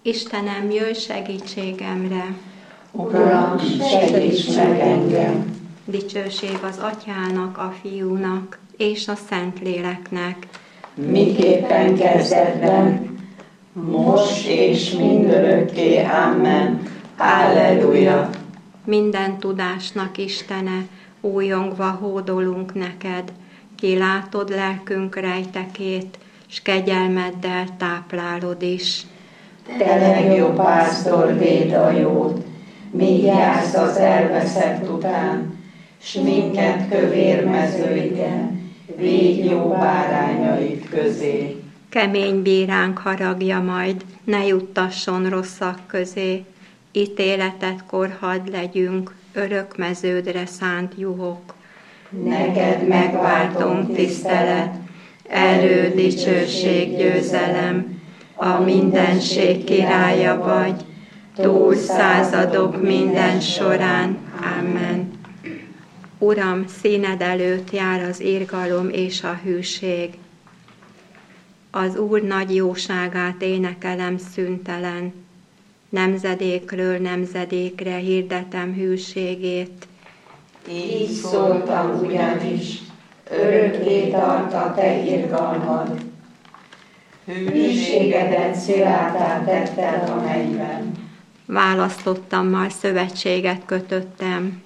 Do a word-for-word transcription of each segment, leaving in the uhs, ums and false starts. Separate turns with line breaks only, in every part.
Istenem, jöjj segítségemre!
Uram, segíts meg engem!
Dicsőség az Atyának, a Fiúnak és a Szentléleknek,
miképpen kezdetben, most és mindörökké. Amen. Halleluja!
Minden tudásnak Istene, újongva hódolunk neked, ki látod lelkünk rejtekét, s kegyelmeddel táplálod is.
Te legjobb pásztor, védd a jót, míg jársz az elveszett után, s minket kövér mezőiden, védj jó bárányaid közé.
Kemény bíránk haragja majd, ne juttasson rosszak közé, ítéletetkor hadd legyünk, örök meződre szánt juhok.
Neked megváltunk tisztelet, erő, dicsőség, győzelem, a mindenség királya vagy, túl századok minden során. Amen. Uram, színed előtt jár az irgalom és a hűség. Az Úr nagy jóságát énekelem szüntelen, nemzedékről nemzedékre hirdetem hűségét. Így szóltam ugyanis, örökké tart a te irgalmad. Hűségedet szilárdá tetted a mennyben.
Választottammal szövetséget kötöttem,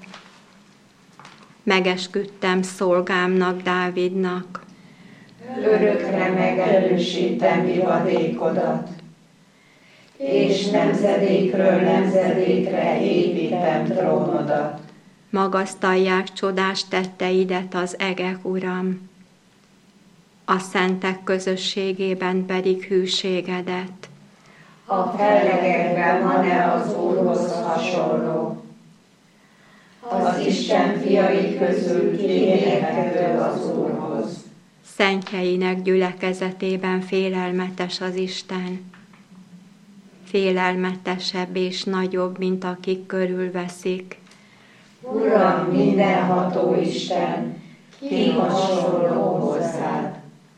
megesküdtem szolgámnak, Dávidnak.
Örökre megerősítem ivadékodat, és nemzedékről nemzedékre építem trónodat.
Magasztalják csodás tetteidet az egek, Uram, a szentek közösségében pedig hűségedet.
A fellegekben van-e az Úrhoz hasonló? Az Isten fiai közül kimérhető az Úrhoz.
Szentjeinek gyülekezetében félelmetes az Isten. Félelmetesebb és nagyobb, mint akik körülveszik.
Uram, mindenható Isten, ki hasonló hozzád?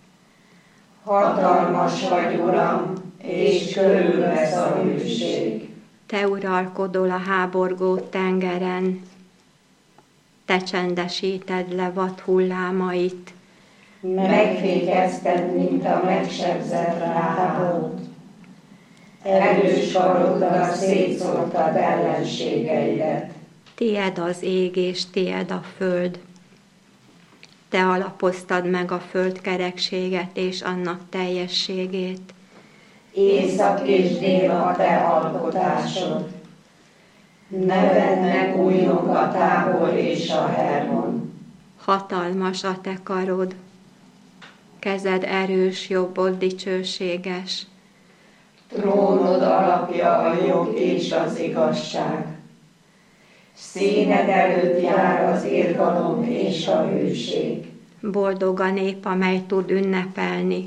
Hatalmas vagy, Uram, és körülvesz a hűség.
Te uralkodol a háborgó tengeren, te csendesíted le vad hullámait.
Megfékezted, mint a megsebzett Ráhábot. Erős karoddal szétszórtad ellenségeidet.
Tied az ég és tied a föld. Te alapoztad meg a föld kerekséget és annak teljességét.
Észak és dél a te alkotásod. Neved megújjong a Tábor és a Hermon.
Hatalmas a te karod, kezed erős, jobbod dicsőséges.
Trónod alapja a jog és az igazság. Színed előtt jár az irgalom és a hűség.
Boldog a nép, amely tud ünnepelni,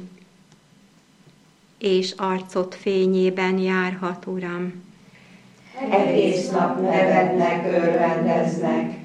és arcod fényében járhat, Uram.
Egész nap nevednek, örvendeznek,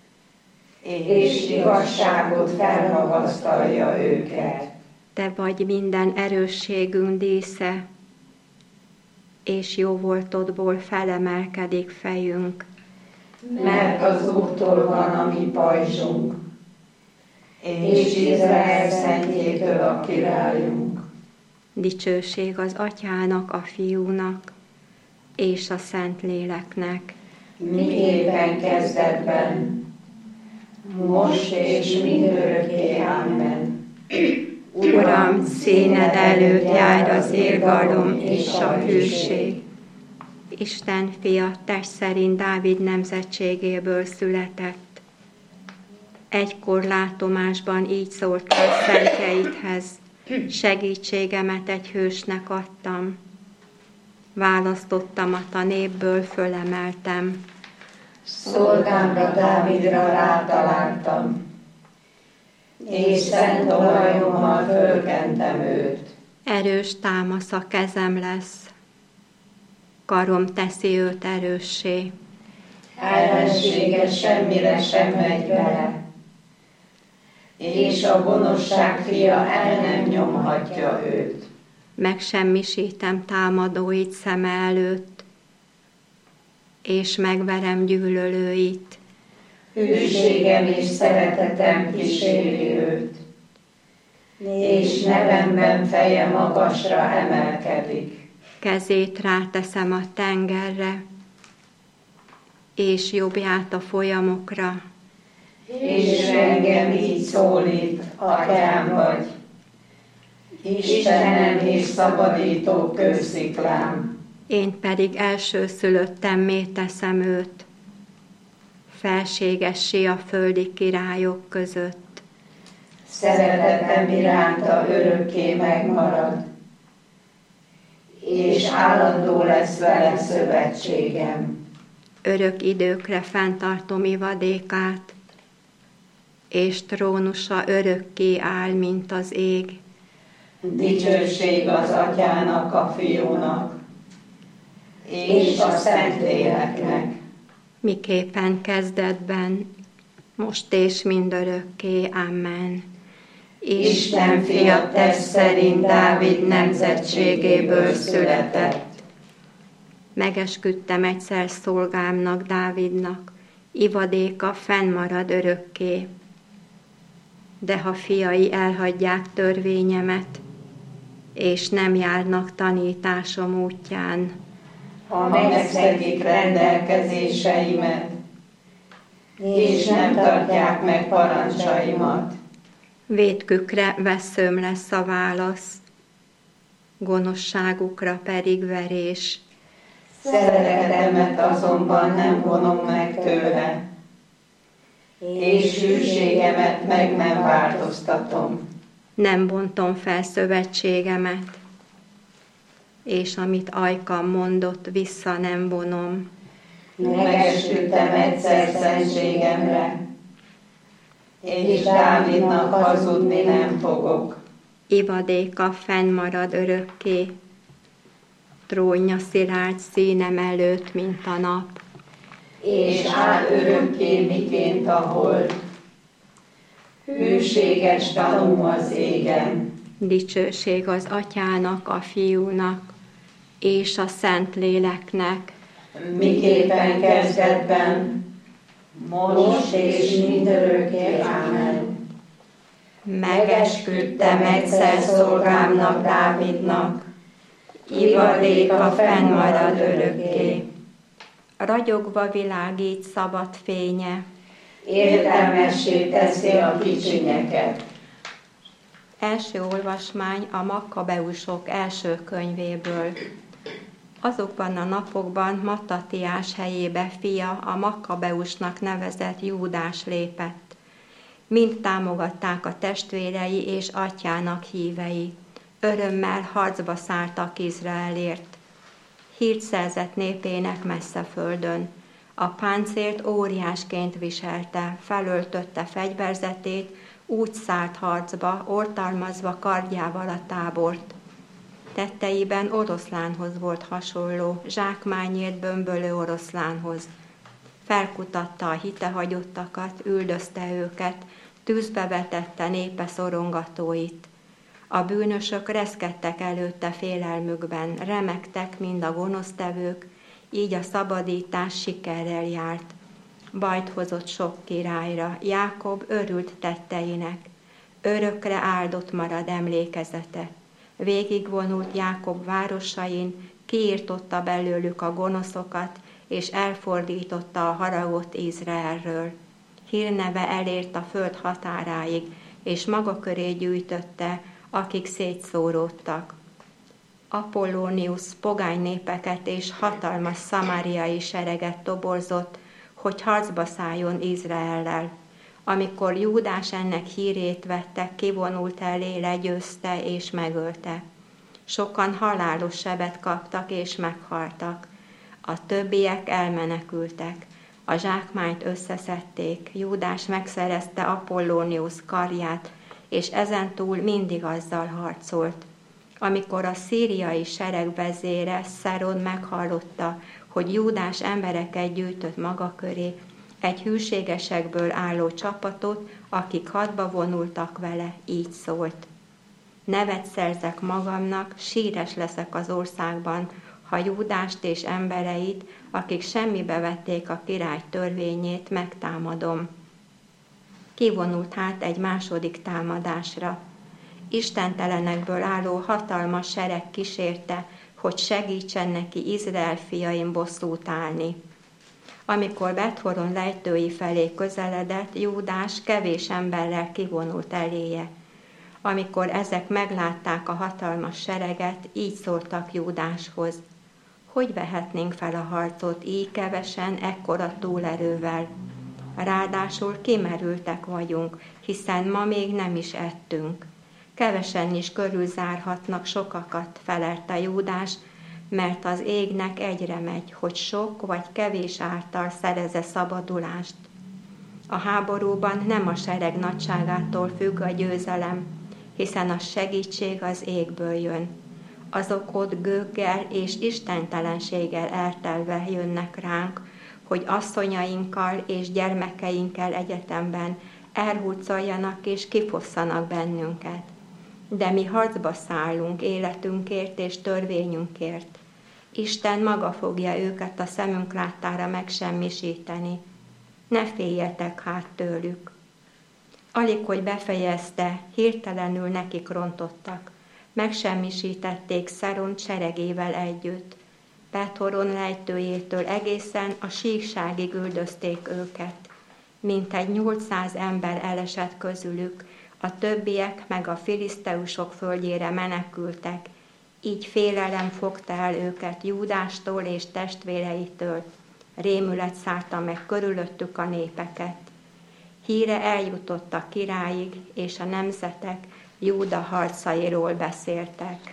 és igazságot felmagasztalja őket.
Te vagy minden erősségünk dísze, és jóvoltodból felemelkedik fejünk.
Mert az Úrtól van a mi pajzsunk, és Izrael szentjétől a királyunk.
Dicsőség az Atyának, a Fiúnak és a Szentléleknek.
Miképpen kezdetben, most és mindörökké. Amen.
Uram, színed előtt jár az irgalom és a hűség. Isten fia test szerint Dávid nemzetségéből született. Egykor látomásban így szóltál szentjeidhez, segítségemet egy hősnek adtam. Választottamat a népből fölemeltem.
Szolgámra, Dávidra rátaláltam, és szent olajommal fölkentem őt.
Erős támasz a kezem lesz, karom teszi őt erőssé.
Ellensége semmire sem megy vele, és a gonoszság fia el nem nyomhatja őt.
megsemmisítem támadóit szeme előtt, és megverem gyűlölőit.
Hűségem és szeretetem kíséri őt, és nevemben feje magasra emelkedik.
Kezét ráteszem a tengerre, és jobbját a folyamokra.
És engem így szólít, Atyám vagy, Istenem és szabadító kősziklám.
Én pedig elsőszülöttemmé teszem őt, felségessé a földi királyok között.
Szeretetem iránta örökké megmarad, és állandó lesz vele szövetségem.
Örök időkre fenntartom ivadékát, és trónusa örökké áll, mint az ég.
Dicsőség az Atyának, a Fiúnak, és a Szentléleknek.
Miképpen kezdetben, most és mindörökké. Amen.
Isten fia test szerint Dávid nemzetségéből született.
Megesküdtem egyszer szolgámnak, Dávidnak, ivadéka fennmarad örökké. De ha fiai elhagyják törvényemet, és nem járnak tanításom útján,
ha megszegik rendelkezéseimet, és nem tartják meg parancsaimat,
vétkükre veszőm lesz a válasz, gonoszságukra pedig verés.
Szeretetemet azonban nem vonom meg tőle, és hűségemet meg nem változtatom.
Nem bontom fel szövetségemet, és amit ajkam mondott, vissza nem vonom.
Megesküdtem egyszer szentségemre, és Dávidnak hazudni nem fogok.
Ivadéka fennmarad örökké, trónja szilárd színem előtt, mint a nap.
És áll örökké, miként a hold, hűséges tanú az égen.
Dicsőség az Atyának, a Fiúnak, és a Szentléleknek.
Miképpen kezdetben, most és mindörökké. Amen. Megesküdtem egyszer szolgámnak, Dávidnak, ivadéka fennmarad örökké.
Ragyogva világít szabad fénye,
értelmessé teszi a kicsinyeket.
Első olvasmány a Makkabeusok első könyvéből. Azokban a napokban Mattatiás helyébe fia, a Makkabeusnak nevezett Júdás lépett. Mind támogatták a testvérei és atyának hívei. Örömmel harcba szálltak Izraelért. Hírt szerzett népének messze földön. A páncélt óriásként viselte, felöltötte fegyverzetét, úgy szállt harcba, oltalmazva kardjával a tábort. Tetteiben oroszlánhoz volt hasonló, zsákmányért bömbölő oroszlánhoz. Felkutatta a hitehagyottakat, üldözte őket, tűzbe vetette népe szorongatóit. A bűnösök reszkedtek előtte félelmükben, remegtek mind a gonosztevők, így a szabadítás sikerrel járt. Bajt hozott sok királyra, Jákob örült tetteinek. Örökre áldott marad emlékezete. Végigvonult Jákob városain, kiirtotta belőlük a gonoszokat, és elfordította a haragot Izraelről. Hírneve elért a föld határáig, és maga köré gyűjtötte, akik szétszóródtak. Apollónius pogány népeket és hatalmas szamáriai sereget toborzott, hogy harcba szálljon Izraellel. Amikor Júdás ennek hírét vette, kivonult elé, legyőzte és megölte. Sokan halálos sebet kaptak és meghaltak. A többiek elmenekültek. A zsákmányt összeszedték, Júdás megszerezte Apollónius karját, és ezentúl mindig azzal harcolt. Amikor a szíriai sereg vezére Szeron meghallotta, hogy Júdás embereket gyűjtött maga köré, egy hűségesekből álló csapatot, akik hadba vonultak vele, így szólt. Nevet szerzek magamnak, síres leszek az országban, ha Júdást és embereit, akik semmibe vették a király törvényét, megtámadom. Kivonult hát egy második támadásra. Istentelenekből álló hatalmas sereg kísérte, hogy segítsen neki Izrael fiain bosszút állni. Amikor Bethhoron lejtői felé közeledett, Júdás kevés emberrel kivonult eléje. Amikor ezek meglátták a hatalmas sereget, így szóltak Júdáshoz: hogy vehetnénk fel a harcot így kevesen, ekkora túlerővel? Ráadásul kimerültek vagyunk, hiszen ma még nem is ettünk. Kevesen is körülzárhatnak sokakat, felelte Júdás, mert az égnek egyre megy, hogy sok vagy kevés által szerezze szabadulást. A háborúban nem a sereg nagyságától függ a győzelem, hiszen a segítség az égből jön. Azok ott gőggel és istentelenséggel eltelve jönnek ránk, hogy asszonyainkkal és gyermekeinkkel egyetemben elhurcoljanak és kifosszanak bennünket. De mi harcba szállunk életünkért és törvényünkért. Isten maga fogja őket a szemünk láttára megsemmisíteni. Ne féljetek hát tőlük. Alig, hogy befejezte, hirtelenül nekik rontottak. Megsemmisítették Szeront seregével együtt. Bethhoron lejtőjétől egészen a síkságig üldözték őket. Mintegy nyolcszáz ember elesett közülük, a többiek meg a filiszteusok földjére menekültek, így félelem fogta el őket Júdástól és testvéreitől. Rémület szállta meg körülöttük a népeket. Híre eljutott a királyig, és a nemzetek Júda harcairól beszéltek.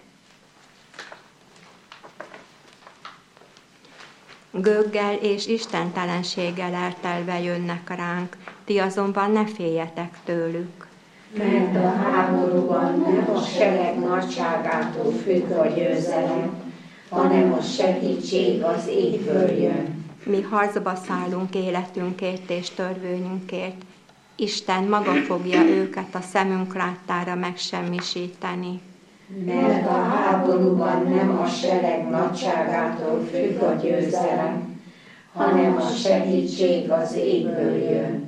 Gőggel és istentelenséggel eltelve jönnek ránk, ti azonban ne féljetek tőlük.
Mert a háborúban nem a sereg nagyságától függ a győzelem, hanem a segítség az égből jön.
Mi harcba szállunk életünkért és törvényünkért. Isten maga fogja őket a szemünk láttára megsemmisíteni.
Mert a háborúban nem a sereg nagyságától függ a győzelem, hanem a segítség az égből jön.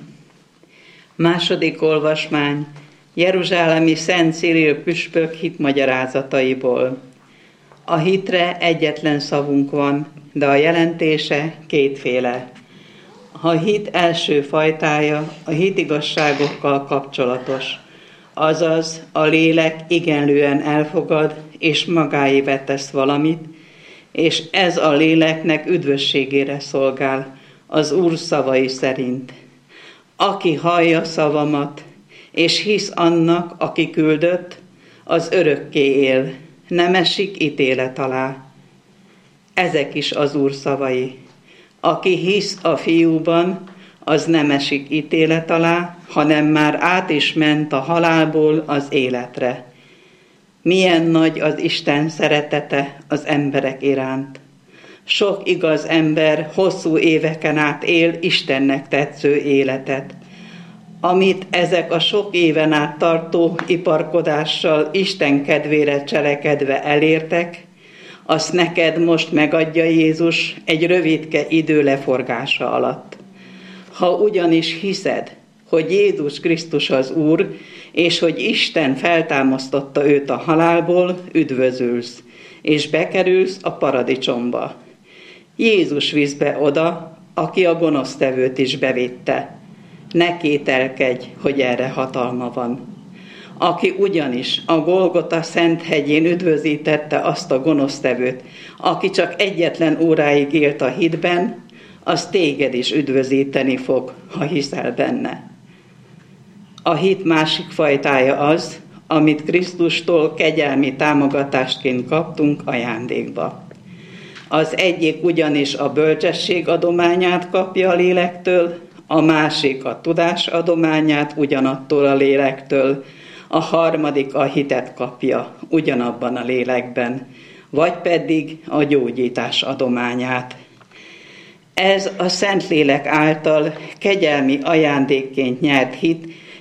Második olvasmány Jeruzsálemi Szent Cyril püspök hitmagyarázataiból. A hitre egyetlen szavunk van, de a jelentése kétféle. A hit első fajtája a hitigazságokkal kapcsolatos, azaz a lélek igenlően elfogad és magáévá tesz valamit, és ez a léleknek üdvösségére szolgál, az Úr szavai szerint. Aki hallja szavamat, és hisz annak, aki küldött, az örökké él, nem esik ítélet alá. Ezek is az Úr szavai. Aki hisz a Fiúban, az nem esik ítélet alá, hanem már át is ment a halálból az életre. Milyen nagy az Isten szeretete az emberek iránt. Sok igaz ember hosszú éveken át él Istennek tetsző életet. Amit ezek a sok éven át tartó iparkodással Isten kedvére cselekedve elértek, azt neked most megadja Jézus egy rövidke idő leforgása alatt. Ha ugyanis hiszed, hogy Jézus Krisztus az Úr, és hogy Isten feltámasztotta őt a halálból, üdvözülsz, és bekerülsz a paradicsomba. Jézus visz be oda, aki a gonosztevőt is bevitte. Ne kételkedj, hogy erre hatalma van. Aki ugyanis a Golgota szent hegyén üdvözítette azt a gonosztevőt, aki csak egyetlen óráig élt a hitben, az téged is üdvözíteni fog, ha hiszel benne. A hit másik fajtája az, amit Krisztustól kegyelmi támogatásként kaptunk ajándékba. Az egyik ugyanis a bölcsesség adományát kapja a lélektől, a másik a tudás adományát ugyanattól a lélektől, a harmadik a hitet kapja ugyanabban a lélekben, vagy pedig a gyógyítás adományát. Ez a Szentlélek által kegyelmi ajándékként nyert hit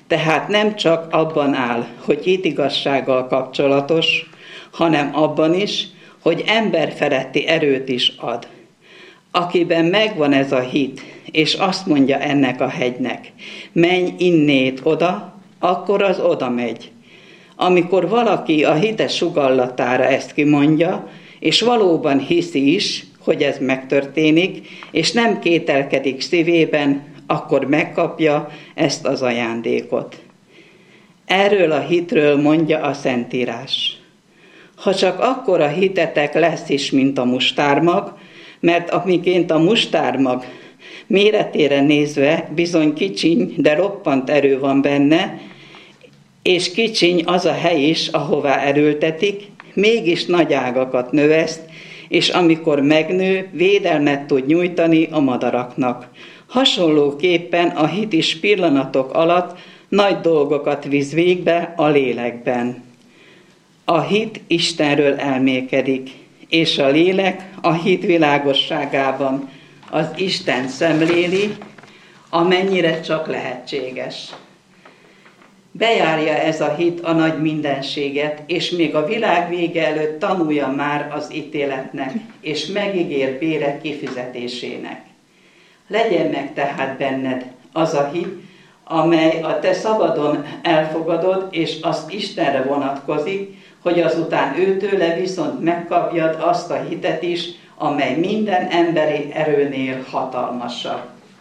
Tehát nem csak abban áll, hogy hitigazsággal kapcsolatos, hanem abban is, hogy emberfeletti erőt is ad. Akiben megvan ez a hit, és azt mondja ennek a hegynek, menj innét oda, akkor az oda megy. Amikor valaki a hite sugallatára ezt kimondja, és valóban hiszi is, hogy ez megtörténik, és nem kételkedik szívében, akkor megkapja ezt az ajándékot. Erről a hitről mondja a Szentírás. Ha csak akkora hitetek lesz is, mint a mustármag, mert amiként a mustármag méretére nézve bizony kicsiny, de roppant erő van benne, és kicsiny az a hely is, ahová erőltetik, mégis nagy ágakat növeszt, és amikor megnő, védelmet tud nyújtani a madaraknak. Hasonlóképpen a hit is pillanatok alatt nagy dolgokat visz végbe a lélekben. A hit Istenről elmélkedik, és a lélek a hit világosságában az Isten szemléli, amennyire csak lehetséges. Bejárja ez a hit a nagy mindenséget, és még a világ vége előtt tanulja már az ítéletnek, és megígér bére kifizetésének. Legyen meg tehát benned az a hit, amely a te szabadon elfogadod, és az Istenre vonatkozik, hogy azután őtőle viszont megkapjad azt a hitet is, amely minden emberi erőnél hatalmasabb.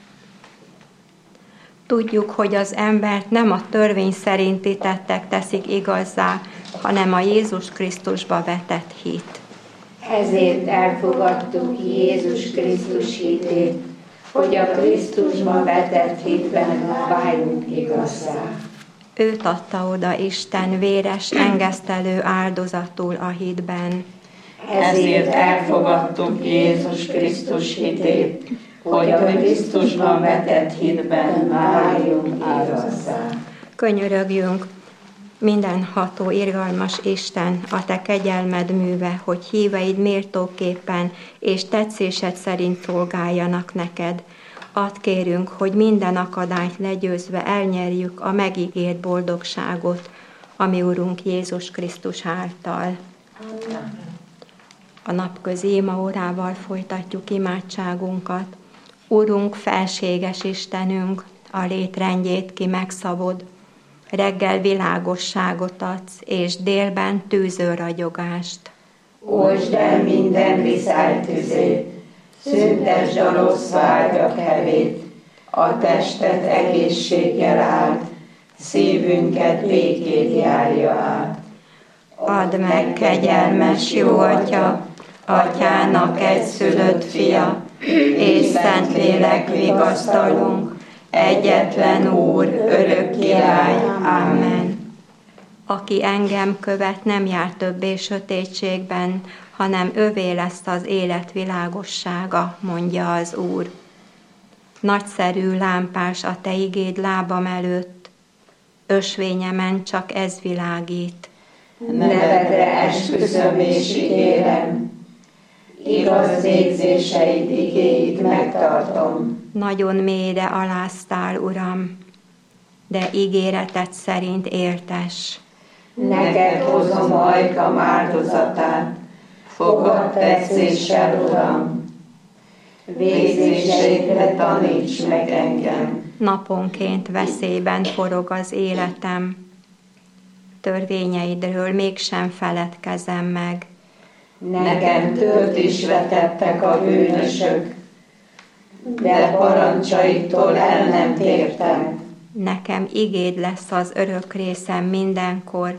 Tudjuk, hogy az embert nem a törvény szerinti tettek teszik igazzá, hanem a Jézus Krisztusba vetett hit.
Ezért elfogadtuk Jézus Krisztus hitét, hogy a Krisztusba vetett hitben váljunk igazzá.
Őt adta oda Isten véres, engesztelő áldozatul a hitben.
Ezért elfogadtuk Jézus Krisztus hitét, hogy a Krisztusban vetett hitben váljunk igazzá.
Könyörögjünk, mindenható, irgalmas Isten, a te kegyelmed műve, hogy híveid méltóképpen és tetszésed szerint szolgáljanak neked. Add kérünk, hogy minden akadályt legyőzve elnyerjük a megígért boldogságot, ami Urunk Jézus Krisztus által. A napközi imaórával folytatjuk imádságunkat. Urunk, felséges Istenünk, a létrendjét ki megszabod, reggel világosságot adsz, és délben tűző ragyogást.
Oltsd el minden viszály tüzét, szüntesd a rossz vágyak hevét, a testet egészséggel áld, szívünket békét járja át.
Add meg, kegyelmes jó Atya, Atyának egyszülött fia, és Szentlélek vigasztalunk, egyetlen Úr, örök király. Amen. Aki engem követ, nem jár többé sötétségben, hanem övé lesz az élet világossága, mondja az Úr. Nagyszerű lámpás a te igéd lábam előtt, ösvényemen csak ez világít.
Nevedre esküszöm és ígérem, igaz végzéseid igéit megtartom.
Nagyon mélyre aláztál, Uram, de ígéreted szerint éltes.
Neked hozom ajkam áldozatát, fogad tetszéssel, Uram. Végzéseidre taníts meg engem.
Naponként veszélyben forog az életem, törvényeidről mégsem feledkezem meg.
Nekem tört is vetettek a bűnösök, de parancsaitól el nem tértem.
Nekem igéd lesz az örök részem mindenkor,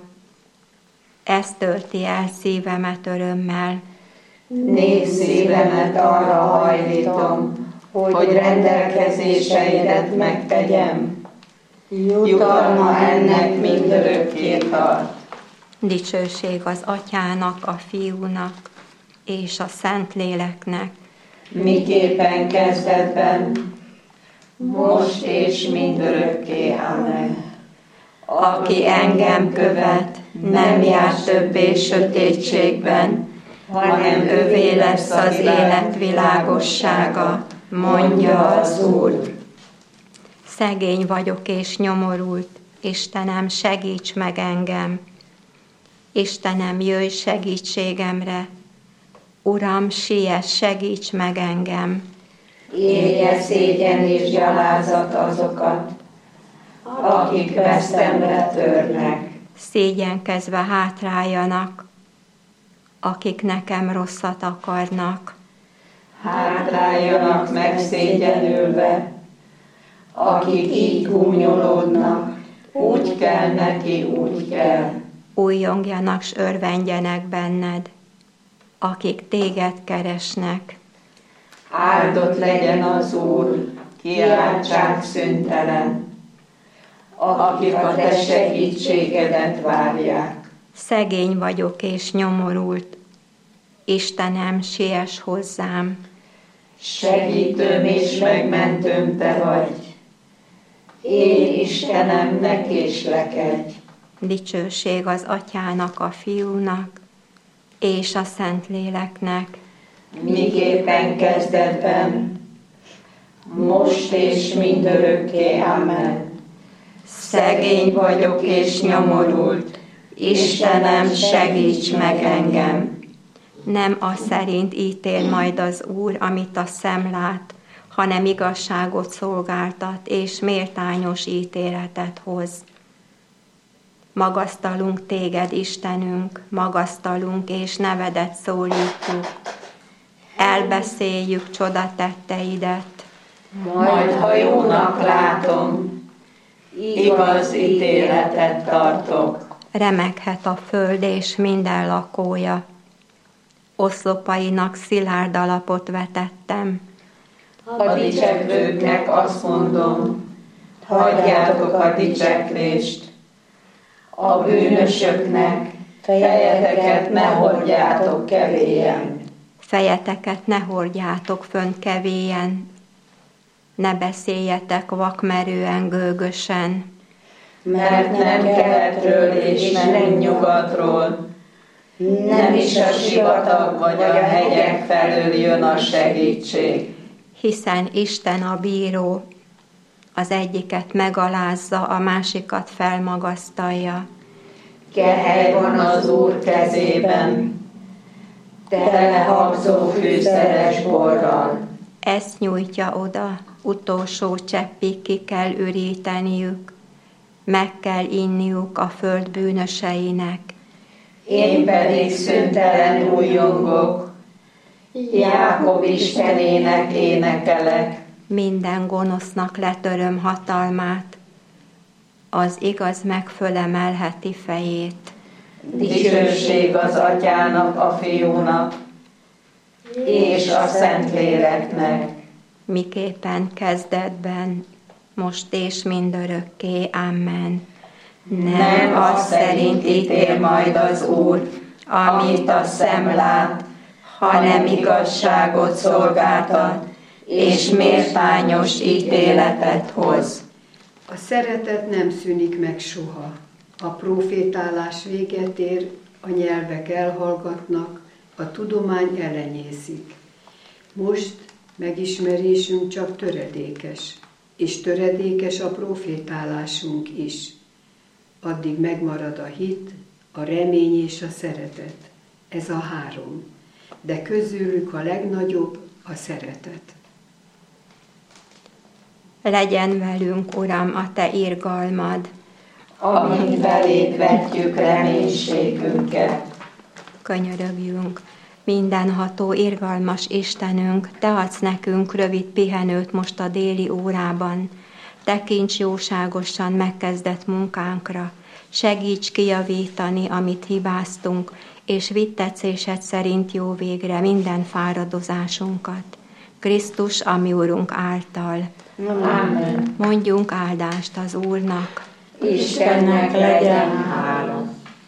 ez tölti el szívemet örömmel.
Név szívemet arra hajlítom, hogy rendelkezéseidet megtegyem. Jutalma ennek mindörökké tart.
Dicsőség az Atyának, a Fiúnak és a Szentléleknek,
miképpen kezdetben, most és mindörökké. Amen.
Aki engem követ, nem jár többé sötétségben, hanem övé lesz az élet világossága, mondja az Úr. Szegény vagyok és nyomorult, Istenem, segíts meg engem! Istenem, jöjj segítségemre! Uram, siess, segíts meg engem!
Érje szégyen és gyalázat azokat, akik vesztemre törnek.
Szégyenkezve hátráljanak, akik nekem rosszat akarnak.
Hátráljanak megszégyenülve, akik így gúnyolódnak, úgy kell neki, úgy kell.
Újjongjanak s örvendjenek benned, akik téged keresnek.
Áldott legyen az Úr, kiáltsák szüntelen, akik a te segítségedet várják.
Szegény vagyok és nyomorult, Istenem, siess hozzám.
Segítőm és megmentőm te vagy, én Istenem, ne késlekedj.
Dicsőség az Atyának, a Fiúnak és a Szentléleknek,
miképpen kezdetben, most és mindörökké. Amen. Szegény vagyok és nyomorult, Istenem, segíts meg engem.
Nem az szerint ítél majd az Úr, amit a szem lát, hanem igazságot szolgáltat és méltányos ítéletet hold. Magasztalunk téged, Istenünk, magasztalunk és nevedet szólítjuk. Elbeszéljük csodatetteidet.
Majd, ha jónak látom, igaz ítéletet tartok.
Remeghet a föld és minden lakója. Oszlopainak szilárd alapot vetettem.
A dicseklőknek azt mondom, hagyjátok a dicseklést. A bűnösöknek fejeteket ne hordjátok kevélyen.
Fejeteket ne hordjátok fönt kevélyen. Ne beszéljetek vakmerően, gőgösen.
Mert nem keletről és nem nyugatról, nem is a sivatag vagy a hegyek felől jön a segítség.
Hiszen Isten a bíró, az egyiket megalázza, a másikat felmagasztalja.
Kehely van az Úr kezében, tele habzó fűszeres borral.
Ezt nyújtja oda, utolsó cseppig ki kell üríteniük, meg kell inniuk a föld bűnöseinek.
Én pedig szüntelen újjongok, Jákob Istenének énekelek.
Minden gonosznak letöröm hatalmát, az igaz meg fölemelheti fejét.
Dicsőség az Atyának, a Fiúnak, és a Szentléleknek.
Miképpen kezdetben, most és mindörökké. Amen.
Nem az szerint ítél majd az Úr, amit a szem lát, hanem igazságot szolgáltat, és méltányos ítéletet hoz.
A szeretet nem szűnik meg soha. A profétálás véget ér, a nyelvek elhallgatnak, a tudomány elenyészik. Most megismerésünk csak töredékes, és töredékes a profétálásunk is. Addig megmarad a hit, a remény és a szeretet. Ez a három. De közülük a legnagyobb a szeretet.
Legyen velünk, Uram, a Te irgalmad,
amint beléd vetjük reménységünket.
Könyörögjünk. Mindenható, irgalmas Istenünk, Te adsz nekünk rövid pihenőt most a déli órában. Tekints jóságosan megkezdett munkánkra, segíts kijavítani, amit hibáztunk, és vidd tetszésed szerint jó végre minden fáradozásunkat. Krisztus, a mi Úrunk által.
Amen.
Mondjunk áldást az Úrnak.
Istennek legyen hála.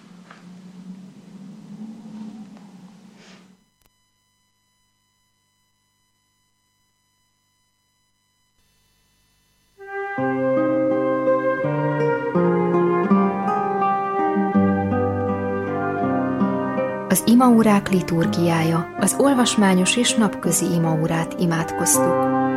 Az imaórák liturgiája, az olvasmányos és napközi imaórát imádkoztuk.